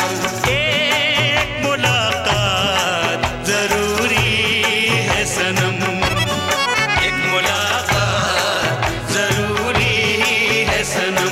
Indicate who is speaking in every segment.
Speaker 1: एक मुलाकात जरूरी है सनम, एक मुलाकात जरूरी है सनम।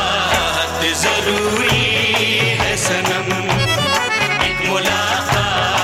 Speaker 1: मुलाकात जरूरी है सनम, एक मुलाकात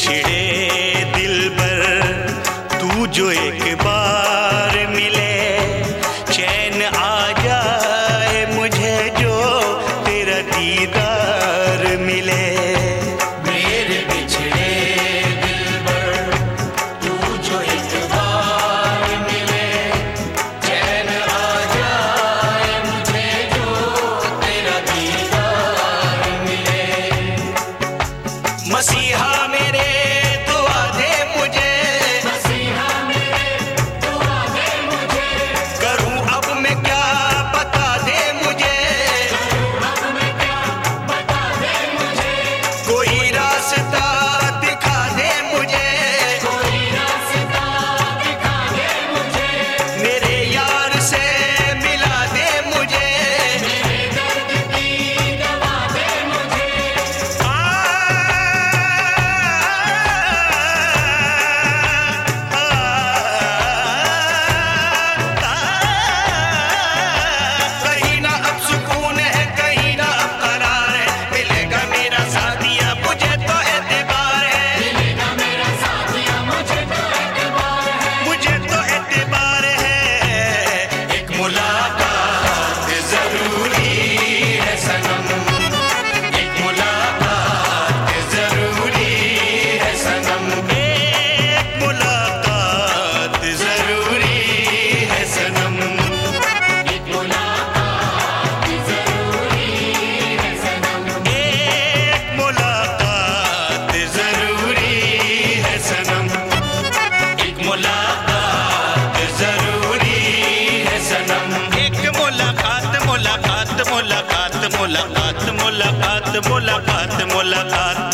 Speaker 1: बिछड़े दिलबर तू जो एक बार मिले, चैन आ जाए मुझे जो तेरा दीदार मिले।
Speaker 2: मेरे बिछड़े दिलबर तू जो एक बार मिले, चैन आ जाए मुझे जो तेरा दीदार मिले।
Speaker 1: मसीहा मेरे दुआ दे मुझे,
Speaker 2: मसीहा मेरे दुआ दे मुझे,
Speaker 1: करूं अब मैं क्या बता दे मुझे,
Speaker 2: अब मैं क्या बता दे मुझे,
Speaker 1: कोई रास्ता दिखा दे मुझे,
Speaker 2: कोई रास्ता दिखा दे मुझे,
Speaker 1: मेरे यार से मिला दे मुझे।
Speaker 2: मेरे दर्द की दवा दे मुझे।
Speaker 1: कहीं ना अब सुकून है, कहीं ना अब करार है, मिलेगा मेरा साथिया मुझे तो एतबार है,
Speaker 2: मिलेगा मेरा साथिया मुझे तो एतबार है,
Speaker 1: मुझे तो एतबार है।
Speaker 2: एक मुलाकात जरूरी है सनम, एक मुलाकात जरूरी है सनम,
Speaker 1: एक मुलाकात जरूरी है सनम,
Speaker 2: एक मुलाकात जरूरी है सनम,
Speaker 1: एक मुलाकात जरूरी है सनम,
Speaker 2: एक मुलाकात जरूरी है सनम।
Speaker 1: एक मुलाकात मुलाकात मुलाकात मुलाकात मुलाकात मुलाकात मुलाकात